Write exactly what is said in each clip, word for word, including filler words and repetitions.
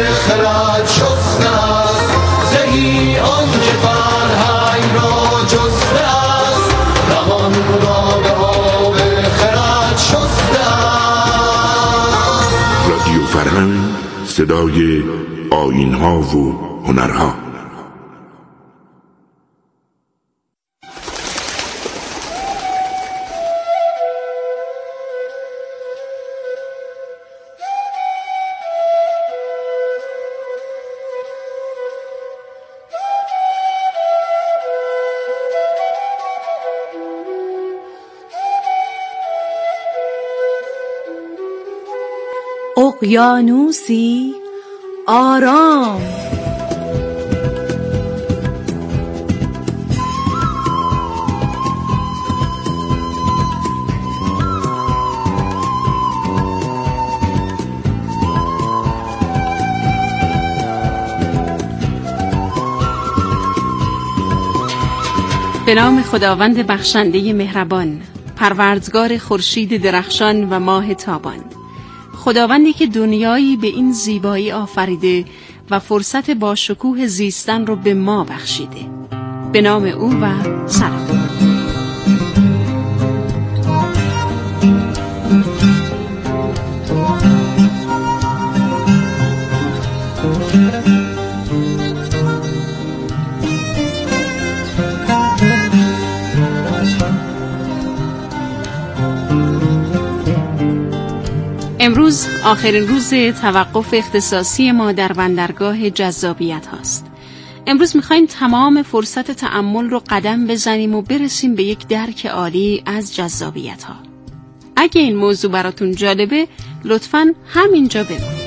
خرد شسته است، زهی آن که فرهنگ را جسته است، روان را به آب خرد شسته است. رادیو فرهنگ، صدای آیین‌ها و هنرها. اقیانوسی آرام، به نام خداوند بخشنده مهربان، پروردگار خورشید درخشان و ماه تابان، خداوندی که دنیایی به این زیبایی آفریده و فرصت با شکوه زیستن رو به ما بخشیده. به نام او و سلام. امروز آخرین روز توقف اختصاصی ما در بندرگاه جذابیت هاست. امروز میخوایم تمام فرصت تأمل رو قدم بزنیم و برسیم به یک درک عالی از جذابیت ها. اگه این موضوع براتون جالبه، لطفاً همینجا بمونید.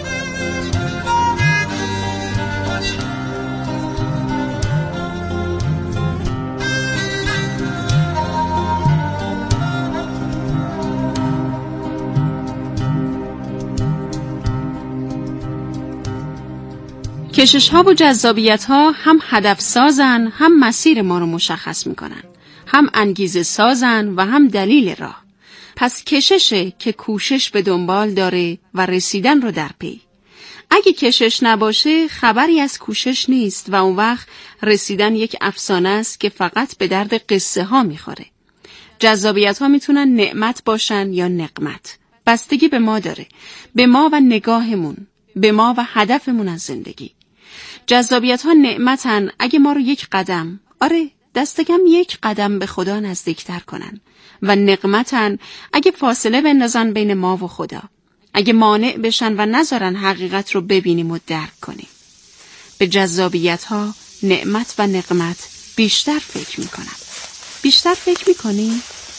کشش ها و جذابیت ها هم هدف سازن، هم مسیر ما رو مشخص میکنن، هم انگیزه سازن و هم دلیل راه. پس کششه که کوشش به دنبال داره و رسیدن رو در پی. اگه کشش نباشه خبری از کوشش نیست و اون وقت رسیدن یک افسانه است که فقط به درد قصه ها میخوره. جذابیت ها میتونن نعمت باشن یا نقمت. بستگی به ما داره، به ما و نگاهمون، به ما و هدفمون از زندگی. جذابیت ها نعمتن اگه ما رو یک قدم، آره دست کم یک قدم به خدا نزدیکتر کنن، و نقمتن اگه فاصله بندازن بین ما و خدا، اگه مانع بشن و نذارن حقیقت رو ببینیم و درک کنیم. به جذابیت ها، نعمت و نقمت بیشتر فکر میکنم. بیشتر فکر میکنی؟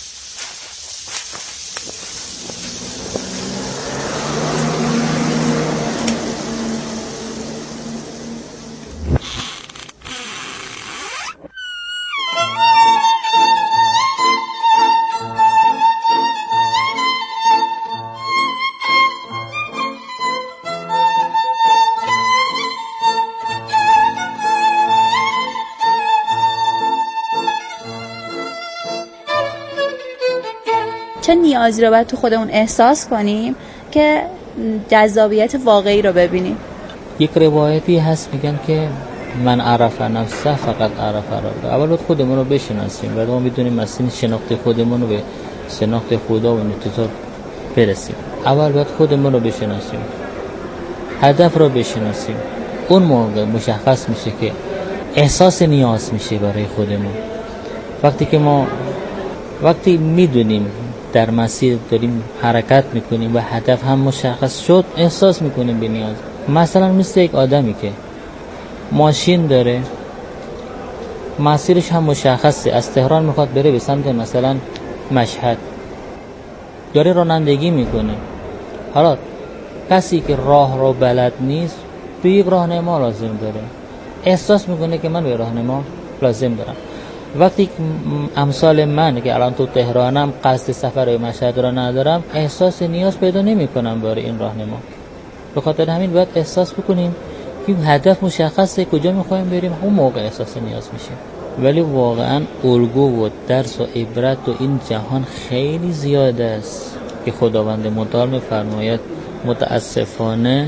چه نیازی رو باید تو خودمون احساس کنیم که جذابیت واقعی رو ببینیم؟ یک روایتی هست میگن که من عرف نفسه فقط عرف ربه. اول باید خودمون رو بشناسیم، بعد ما بدونیم مثلا شناخت خودمون رو به شناخت خدا و انتظار برسیم. اول باید خودمون رو بشناسیم، هدف رو بشناسیم. اون موقع مشخص میشه که احساس نیاز میشه برای خودمون. وقتی که ما وقتی میدونیم در مسیر داریم حرکت میکنیم و هدف هم مشخص شد، احساس میکنیم به نیاز. مثلا مثل یک آدمی که ماشین داره، مسیرش هم مشخصه، از تهران میخواد بره به سمت مثلا مشهد، داره رانندگی میکنه. حالا کسی که راه رو بلد نیست به یک راهنما لازم داره، احساس میکنه که من به راهنما لازم دارم. وقتی امثال من که الان تو تهرانم، قصد سفر به مشهد را ندارم، احساس نیاز پیدا نمی کنم برای این راهنما. به خاطر همین باید احساس بکنیم که هدف مشخصه، کجا میخوایم بریم، اون موقع احساس نیاز میشه. ولی واقعا الگو و درس و عبرت و این جهان خیلی زیاده است که خداوند متعال میفرماید متاسفانه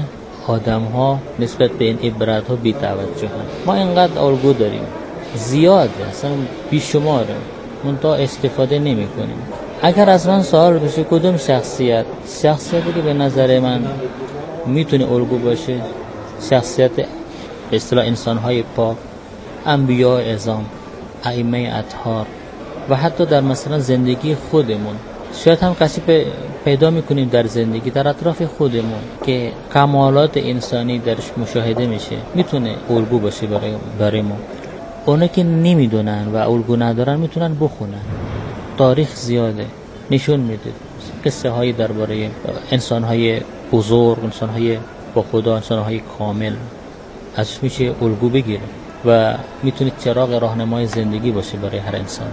آدم ها نسبت به این عبرت ها بی توجه هم. ما اینقدر الگو داریم زیاده، اصلا بیشماره، منتها استفاده نمی کنیم. اگر از من سوال بشه کدوم شخصیت شخصیتی که به نظر من میتونه الگو باشه، شخصیت به اصطلاح انسان‌های پاک، انبیاء اعظام، ائمه اطهار و حتی در مثلا زندگی خودمون شاید هم کسی پیدا میکنیم در زندگی در اطراف خودمون که کمالات انسانی درش مشاهده میشه، میتونه الگو باشه برای برای ما. اونا که نمیدونن و الگو ندارن میتونن بخونن. تاریخ زیاده نشون میده قصه هایی درباره انسان های بزرگ، انسان های با خدا، انسان های کامل، ازش میشه الگو بگیره و میتونه چراغ راهنمای زندگی باشه برای هر انسان.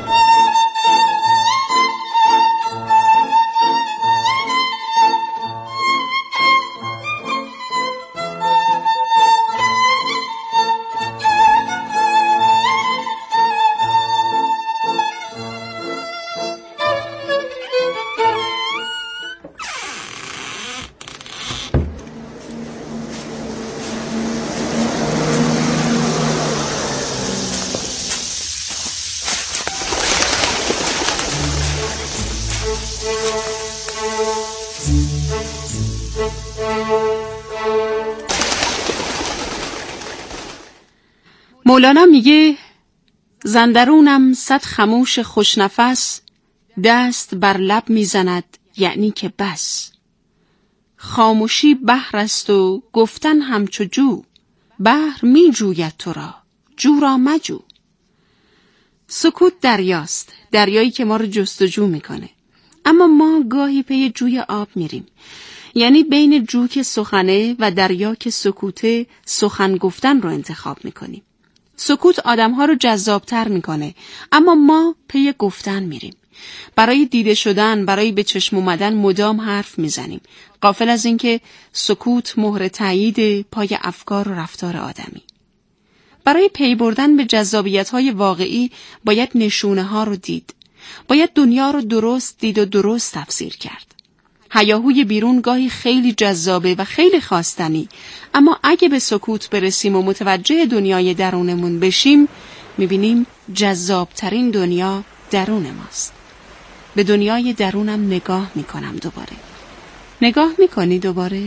مولانا میگه زندرونم صد خموش خوشنفس، دست بر لب میزند یعنی که بس. خاموشی بحر است و گفتن همچو جو، بحر می جوید تو را، جو را مجو. سکوت دریاست، دریایی که ما رو جستجو میکنه، اما ما گاهی پی جوی آب میریم، یعنی بین جو که سخنه و دریا که سکوته سخن گفتن رو انتخاب میکنیم. سکوت آدمها رو جذابتر میکنه، اما ما پی گفتن میریم. برای دیده شدن، برای به چشم اومدن مدام حرف میزنیم، غافل از اینکه سکوت مهر تایید پای افکار و رفتار آدمی. برای پی بردن به جذابیت‌های واقعی باید نشونه ها رو دید. باید دنیا رو درست دید و درست تفسیر کرد. هیاهوی بیرون گاهی خیلی جذابه و خیلی خواستنی، اما اگه به سکوت برسیم و متوجه دنیای درونمون بشیم، میبینیم جذابترین دنیا درون ماست. به دنیای درونم نگاه میکنم دوباره. نگاه میکنی دوباره؟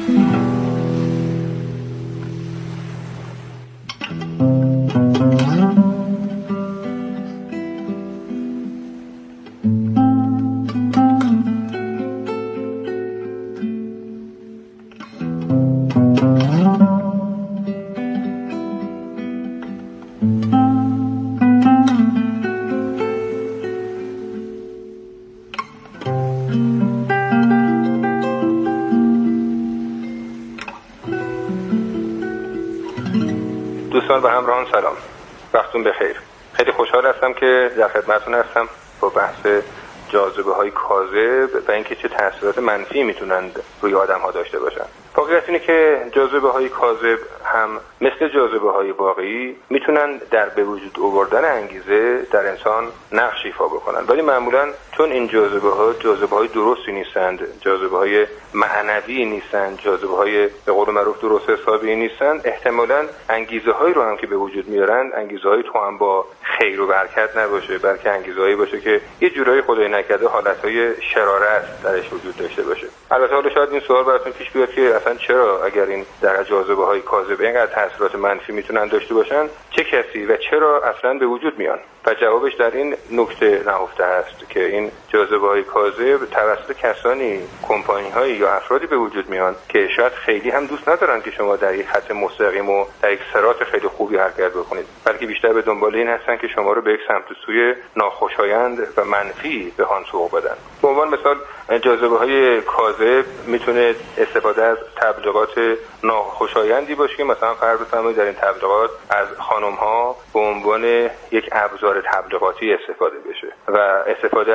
دوستان و همراهان سلام، وقتتون بخیر. خیلی خوشحال هستم که در خدمتتون هستم با بحث جاذبه های کاذب و اینکه چه تاثیرات منفی میتونند روی آدم ها داشته باشن. واقعیت اینه که جاذبه های کاذب هم مثل جاذبه های واقعی میتونن در به وجود آوردن انگیزه در انسان نقش ایفا بکنن، ولی معمولا چون این جاذبه ها جاذبه های درستی نیستند، جاذبه های معنوی نیستند، جاذبه های به قول معروف درست حسابی نیستند، احتمالاً انگیزه هایی رو هم که به وجود میارن انگیزه های تو هم با خیر و برکت نباشه، بلکه انگیزه هایی باشه که یه جورایی خدای نکرده حالت های شرارت درش وجود داشته باشه. البته حالا شاید این سوال براتون پیش بیاد که اصلا چرا اگر این در جاذبه های کاذب اینقدر تاثیرات منفی میتونن داشته باشن، چه کسی و چرا اصلا به وجود میان؟ و جوابش در این نکته نهفته است که این جاذبه های کاذب توسط کسانی، کمپانی هایی یا افرادی به وجود میان که شاید خیلی هم دوست ندارن که شما در یک خط مستقیم و در یک سرات خیلی خوبی حرکت بکنید، بلکه بیشتر به دنبال این هستن که شما رو به یک سمت سوی ناخوشایند و منفی به آن سوق بدن. به عنوان مثال جاذبه های کاذب میتونه استفاده از تبلیغات ناخوشایندی باشه که مثلا فرض بفرمایید در این تبلیغات از خانم ها به عنوان یک ابزار تبلیغاتی استفاده بشه و استفاده از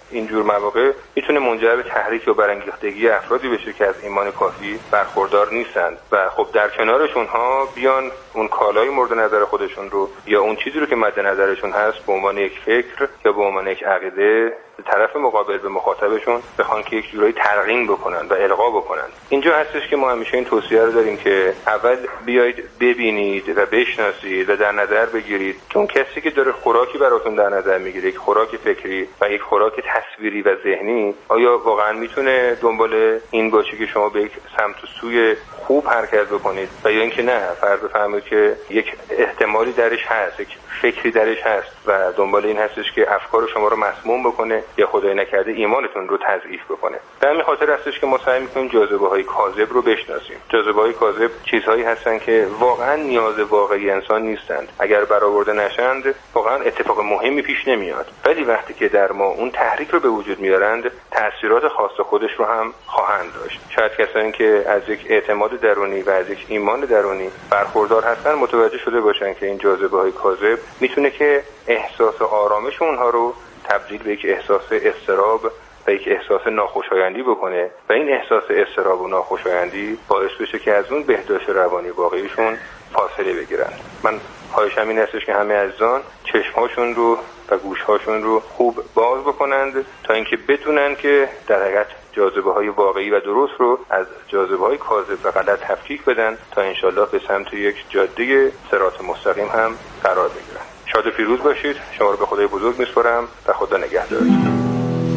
اینجور مواقع میتونه منجر به تحریک و برانگیختگی افرادی بشه که از ایمان کافی برخوردار نیستند و خب در کنارش اونها بیان اون کالای مورد نظر خودشون رو یا اون چیزی رو که مد نظرشون هست به عنوان یک فکر یا به عنوان یک عقیده طرف مقابل به مخاطبشون بخوان که یک جورایی تلقین بکنن و القا بکنن. اینجا هستش که ما همیشه این توصیه رو داریم که اول بیایید ببینید و بشناسید و در نظر بگیرید که اون کسی که داره خوراکی براتون در نظر میگیره، یک خوراک فکری و یک خوراک تصویری و ذهنی، آیا واقعا میتونه دنبال این باشه که شما به یک سمت و سوی خوب حرکت بکنید و یا اینکه نه، فرض بفرمایید که یک احتمالی درش هست، یک فکری درش هست و دنبال این هستش که افکار شما رو مسموم بکنه یا خدای نکرده ایمانتون رو تضعیف بکنه. به همین خاطر هستش که ما سعی می‌کنیم جاذبه‌های کاذب رو بشناسیم. جاذبه‌های کاذب چیزهایی هستن که واقعا نیاز واقعی انسان نیستند. اگر برآورده نشند واقعا اتفاق مهمی پیش نمیاد. ولی وقتی که در ما اون تحریک رو به وجود میارند، تأثیرات خاص خودش رو هم خواهند داشت. شاید کسانی که از یک اعتماد درونی و از یک ایمان درونی برخوردار هستن متوجه شده باشن که این جاذبه‌های کاذب میتونه که احساس آرامش اونها رو تبدیل به یک احساس اضطراب و یک احساس ناخوشایندی بکنه و این احساس اضطراب و ناخوشایندی باعث بشه که از اون بهداشت روانی واقعیشون فاصله بگیرن. من خواهشم این هستش که همه عزیزان چشمهاشون رو و گوشهاشون رو خوب باز بکنند تا اینکه بتونن که در حقیقت جاذبه‌های واقعی و درست رو از جاذبه‌های کاذب و غلط تفکیک بدن تا انشالله به سمت یک جاده صراط مستقیم هم قرار بگیرن. شاد و پیروز باشید. شما رو به خدای بزرگ میسپارم و خدا نگهدارتون.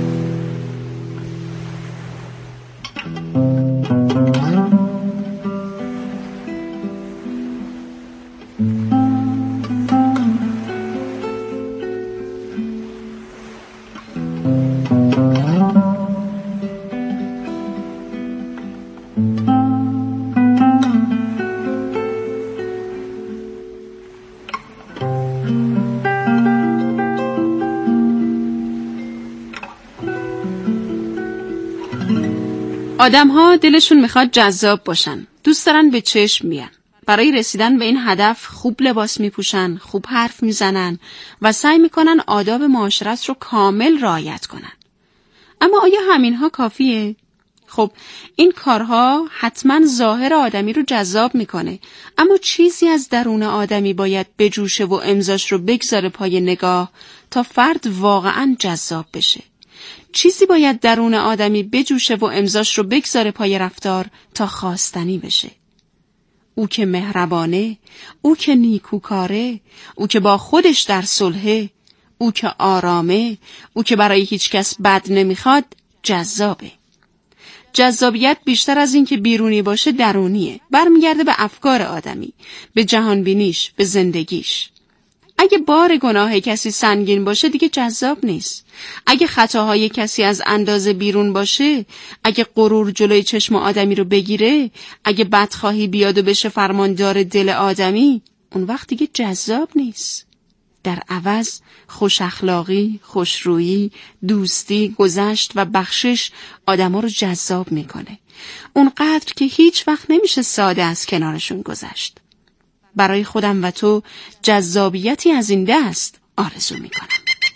آدم ها دلشون میخواد جذاب باشن. دوست دارن به چشم بیان. برای رسیدن به این هدف خوب لباس میپوشن، خوب حرف میزنن و سعی میکنن آداب معاشرت رو کامل رعایت کنن. اما آیا همینها کافیه؟ خب این کارها حتما ظاهر آدمی رو جذاب میکنه، اما چیزی از درون آدمی باید بجوشه و امضاش رو بگذاره پای نگاه تا فرد واقعا جذاب بشه. چیزی باید درون آدمی بجوشه و امضاش رو بگذاره پای رفتار تا خواستنی بشه. او که مهربانه، او که نیکوکاره، او که با خودش در صلحه، او که آرامه، او که برای هیچ کس بد نمیخواد، جذابه. جذابیت بیشتر از این که بیرونی باشه درونیه. برمیگرده به افکار آدمی، به جهانبینیش، به زندگیش. اگه بار گناه کسی سنگین باشه دیگه جذاب نیست. اگه خطاهای کسی از اندازه بیرون باشه، اگه غرور جلوی چشم آدمی رو بگیره، اگه بدخواهی بیاد و بشه فرماندار دل آدمی، اون وقت دیگه جذاب نیست. در عوض خوش اخلاقی، خوشرویی، دوستی، گذشت و بخشش آدما رو جذاب میکنه. اونقدر که هیچ وقت نمیشه ساده از کنارشون گذشت. برای خودم و تو جذابیتی از این دست آرزو میکنم.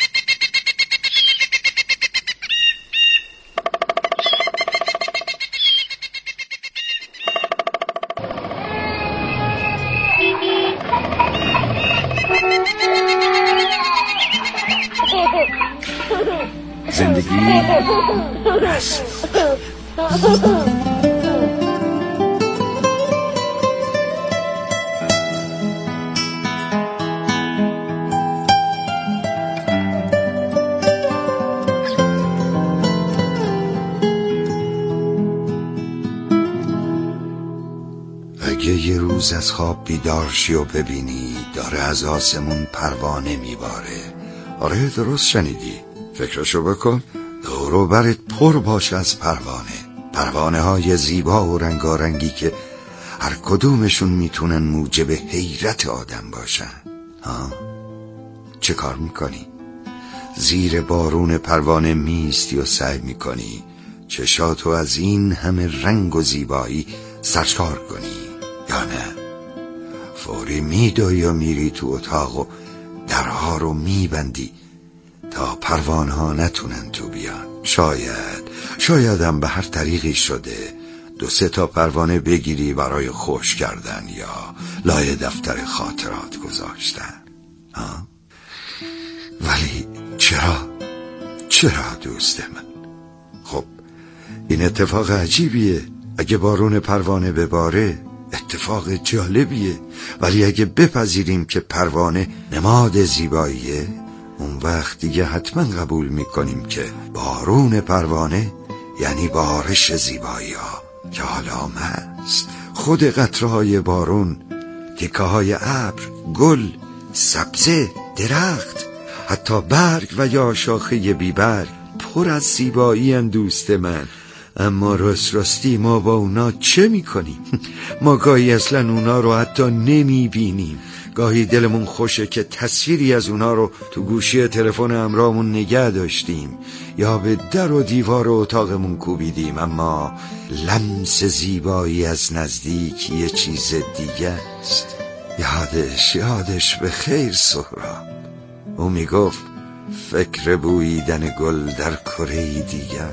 زندگی رسم. اگه یه روز از خواب بیدار شی و ببینی داره از آسمون پروانه میباره، آره درست شنیدی، فکرشو بکن، دور و برت پر باشه از پروانه، پروانه های زیبا و رنگارنگی که هر کدومشون میتونن موجب حیرت آدم باشن. ها؟ چه کار میکنی؟ زیر بارون پروانه میستی و سعی میکنی چشاتو از این همه رنگ و زیبایی سرشار کنی یا نه؟ فوری میدوی و میری تو اتاق و درها رو میبندی تا پروانه ها نتونن تو بیان. شاید شایدم به هر طریقی شده دو سه تا پروانه بگیری برای خوش کردن یا لای دفتر خاطرات گذاشتن. ها؟ ولی چرا؟ چرا دوست من؟ خب این اتفاق عجیبیه. اگه بارون پروانه بباره اتفاق جالبیه، ولی اگه بپذیریم که پروانه نماد زیباییه، اون وقت دیگه حتما قبول میکنیم که بارون پروانه یعنی بارش زیبایی ها که حالا هست. خود قطره‌های بارون، تکه‌های ابر، گل، سبزه، درخت، حتی برگ و یا شاخه بیبرگ پر از زیبایی ان دوست من. اما راست راستی ما با اونا چه میکنیم؟ ما گاهی اصلا اونا رو حتی نمیبینیم. گاهی دلمون خوشه که تصویری از اونا رو تو گوشی تلفن همراهمون نگه داشتیم یا به در و دیوار اتاقمون کوبیدیم، اما لمس زیبایی از نزدیک یه چیز دیگه است. یادش یادش به خیر سهراب. او میگفت فکر بوییدن گل در کره دیگر.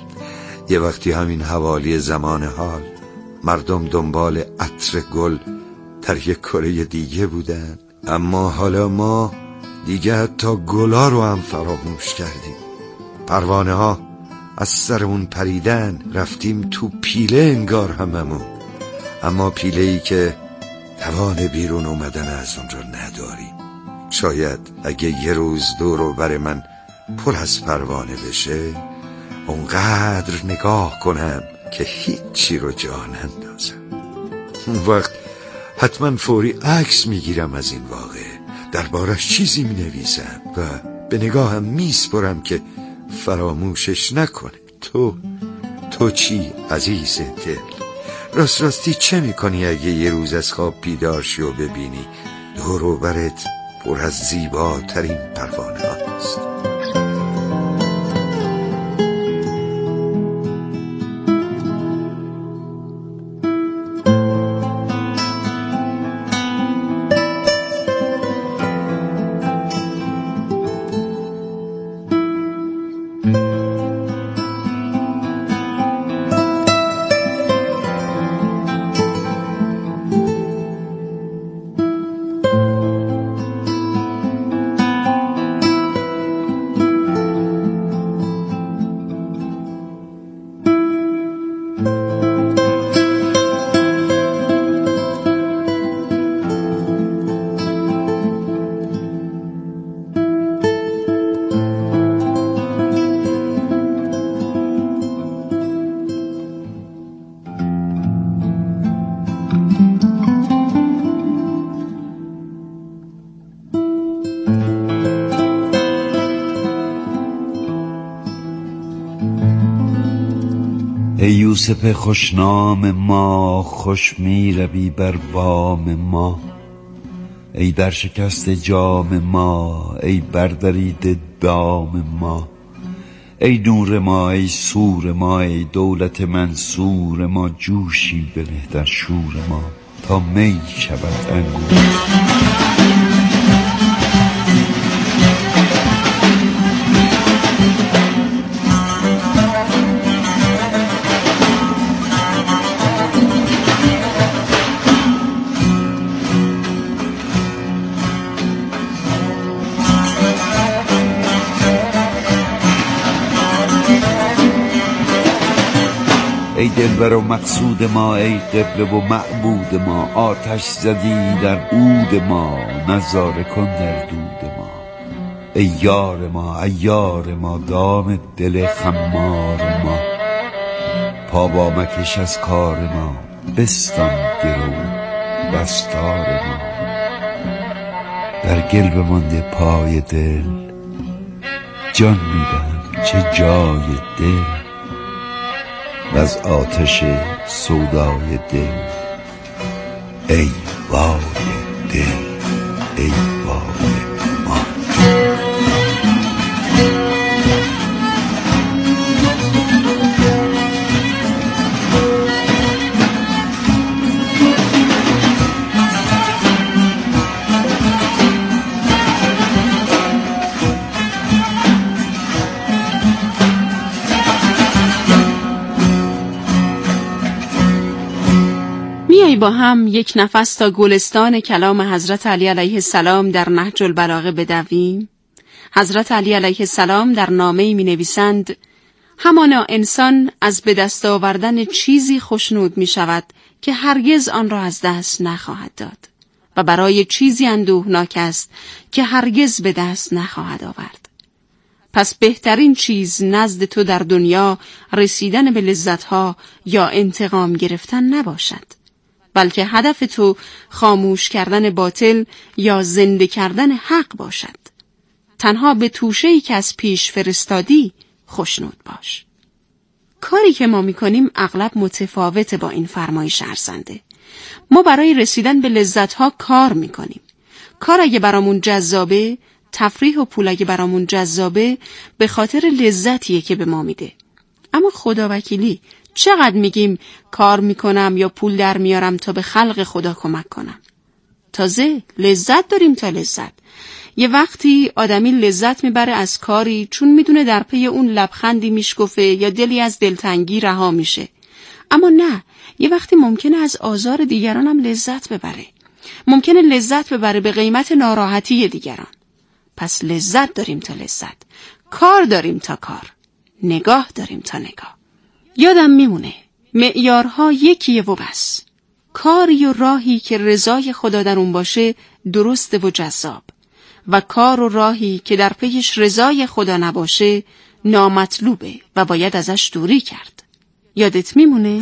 یه وقتی همین حوالی زمان حال مردم دنبال عطر گل در یک کره دیگه بودن، اما حالا ما دیگه حتی گلا رو هم فراموش کردیم. پروانه ها از سرمون پریدن، رفتیم تو پیله انگار هممون، اما پیله ای که توان بیرون اومدن از اون رو نداریم. شاید اگه یه روز دور و بر من پر از پروانه بشه، اونقدر نگاه کنم که هیچی رو جا نندازم. اون وقت حتما فوری عکس میگیرم از این واقعه، دربارش چیزی مینویسم و به نگاهم میسپرم که فراموشش نکنه. تو تو چی عزیز دل؟ راست راستی چه میکنی اگه یه روز از خواب بیدار شی و ببینی دور و برت پر از زیباترین پروانه هاست؟ ای یوسف خوشنام ما، خوش می روی بر بام ما. ای در شکست جام ما، ای بردرید دام ما. ای نور ما، ای سور ما، ای دولت منصور ما. جوشی بنه در شور ما تا می شود انگور. ای دلبر و مقصود ما، ای قبله و معبود ما. آتش زدی در عود ما، نظاره کن در دود ما. ای یار ما، عیار ما، دام دل خمار ما. پا با مکش از کار ما، بستان گرو دستار ما. در گل بمانده پای دل، جان میدهم چه جای دل. و از آتش سودای دل، ای وای دل، ای وای ما. با هم یک نفس تا گلستان کلام حضرت علی علیه السلام در نهج البلاغه بدویم؟ حضرت علی علیه السلام در نامه‌ای می‌نویسند: همانا انسان از به دست آوردن چیزی خوشنود می شود که هرگز آن را از دست نخواهد داد و برای چیزی اندوهناک است که هرگز به دست نخواهد آورد. پس بهترین چیز نزد تو در دنیا رسیدن به لذتها یا انتقام گرفتن نباشد، بلکه هدف تو خاموش کردن باطل یا زنده کردن حق باشد. تنها به توشه‌ای که از پیش فرستادی خوشنود باش. کاری که ما میکنیم اغلب متفاوته با این فرمایش ارزنده. ما برای رسیدن به لذتها کار میکنیم. کار اگه برامون جذابه، تفریح و پول اگه برامون جذابه، به خاطر لذتیه که به ما میده. اما خدا وکیلی چقدر میگیم کار میکنم یا پول در میارم تا به خلق خدا کمک کنم؟ تازه لذت داریم تا لذت. یه وقتی آدمی لذت میبره از کاری چون میدونه در پی اون لبخندی میشکفه یا دلی از دلتنگی رها میشه. اما نه، یه وقتی ممکنه از آزار دیگران هم لذت ببره. ممکنه لذت ببره به قیمت ناراحتی دیگران. پس لذت داریم تا لذت، کار داریم تا کار، نگاه داریم تا نگاه. یادم میمونه معیارها یکیه و بس. کاری و راهی که رضای خدا در اون باشه درسته و جذاب، و کار و راهی که در پیش رضای خدا نباشه نامطلوبه و باید ازش دوری کرد. یادت میمونه؟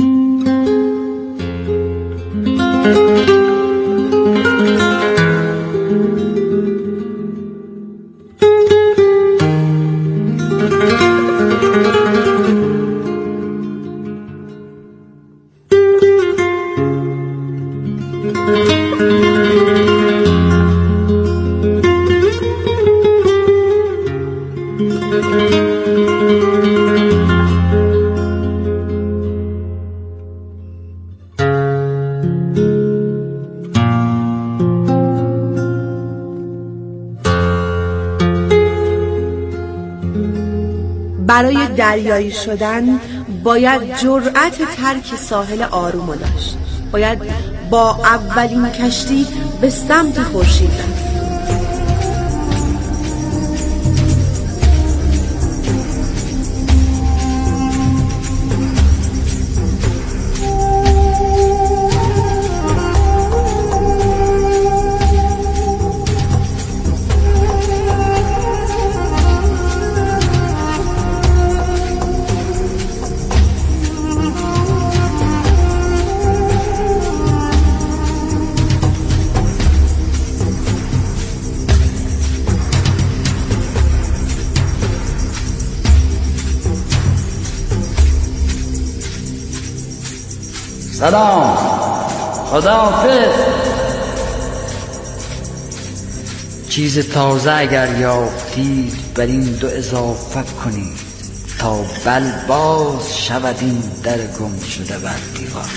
برای دریایی شدن باید جرأت ترک ساحل آرومو داشت. باید با اولین کشتی به سمت خورشید رفت. سلام، خداحافظ. چیز تازه اگر یافتید بر این دو اضافه کنید تا بل باز شود این در گم شده بر دیوار.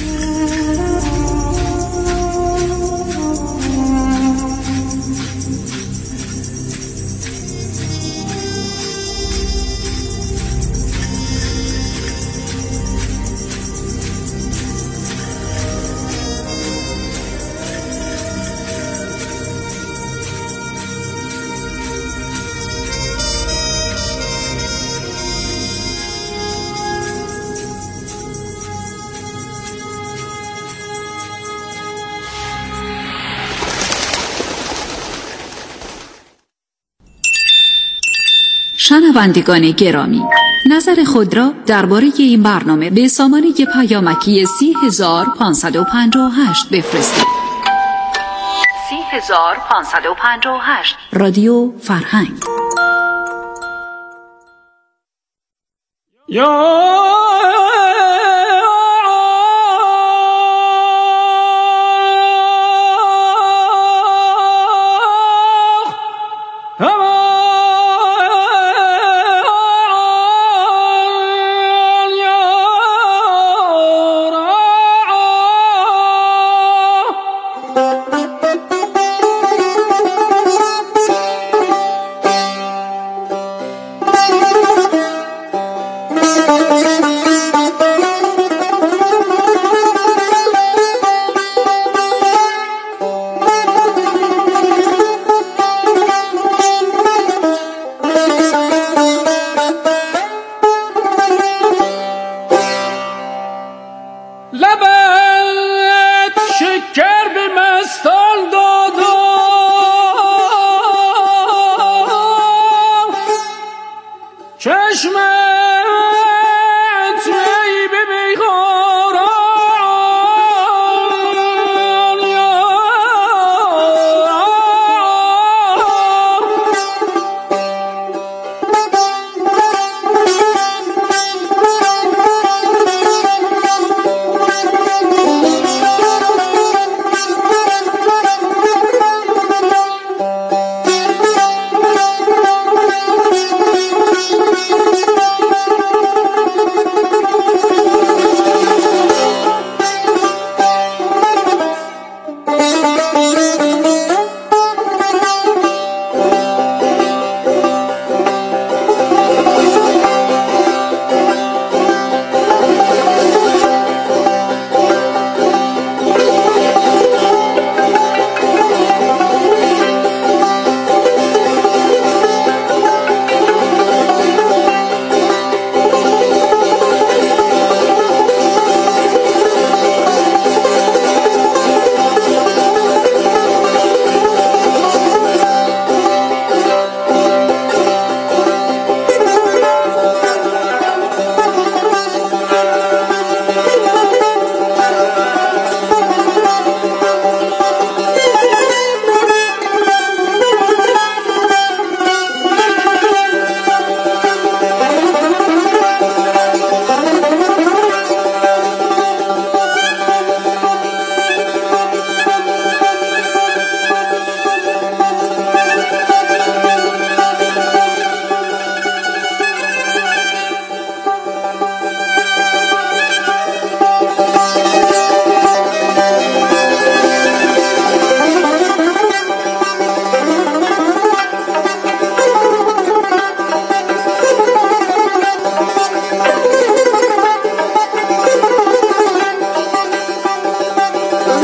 شنوندگان گرامی، نظر خود را درباره این برنامه به سامانه پیامکی سی هزار پانصد و پنجاه و هشت بفرستید. سی هزار پانصد و پنجاه و هشت رادیو فرهنگ. یا Thank you.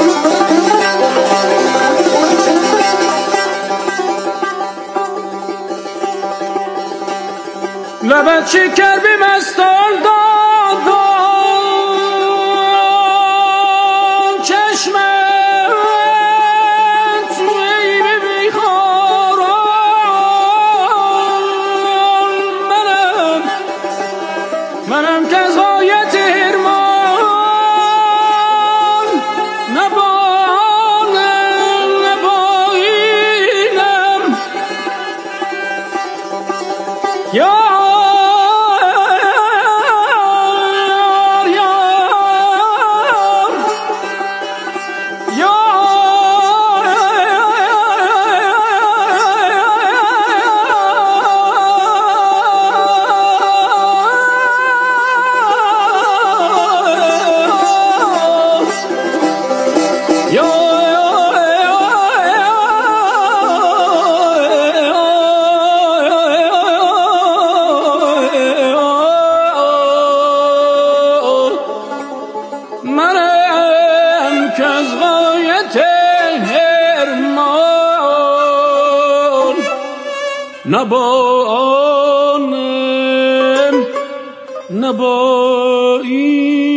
لبت شکر بی مستال دادم چشمت توی بی بیخاران منم منم که از غایت هرمان نبانم نبایینم یا نبانم نبایی